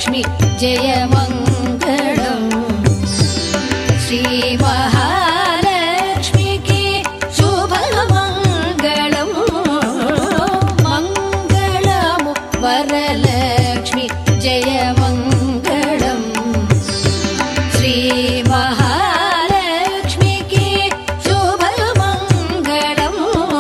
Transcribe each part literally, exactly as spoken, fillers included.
महालक्ष्मी जय मंगलम श्री महालक्ष्मी की शुभ मंगलम मंगलम वरलक्ष्मी जय मंगलम श्री महालक्ष्मी की शुभ मंगलम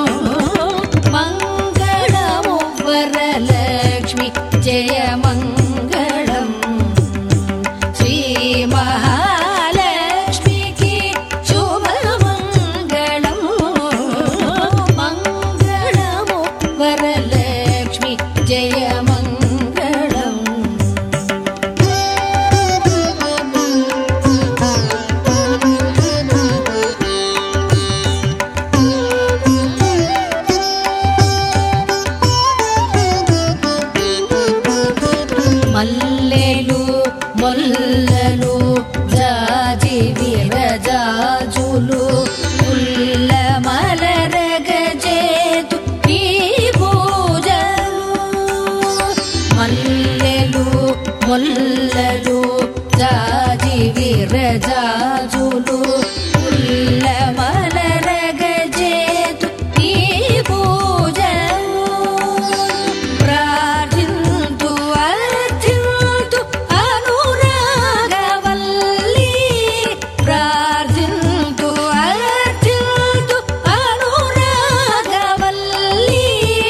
मंगलम वरलक्ष्मी जय मंगलम श्री महालक्ष्मी की शुभ मंगलम मंगलम वरलक्ष्मी जय मंगलम మల్లెలు మొల్లలు జాజి విరజాజులు పుల్ల మలరగజేతు ఈ పూజలు మల్లెలు మొల్లలు జాజి విరజాజులు పుల్ల మలరగజేతు ఈ పూజలు ప్రార్థింతు అర్చింతు అనురాగవల్లి ప్రార్థింతు అర్చింతు అనురాగవల్లి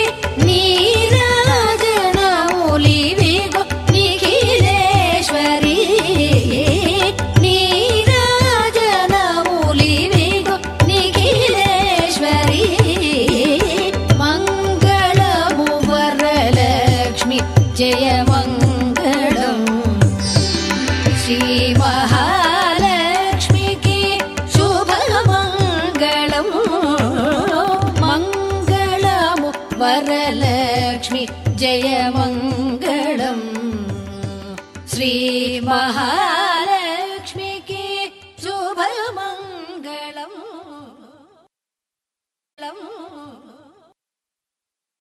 నీరాజనములివిగో నిఖిలేశ్వరి నీరాజనములివిగో నిఖిలేశ్వరి మంగళము వరలక్ష్మి జయ మంగళం శ్రీ మహాలక్ష్మికి శుభ మంగళం మంగళము వరలక్ష్మి జయ మంగళం శ్రీ మహా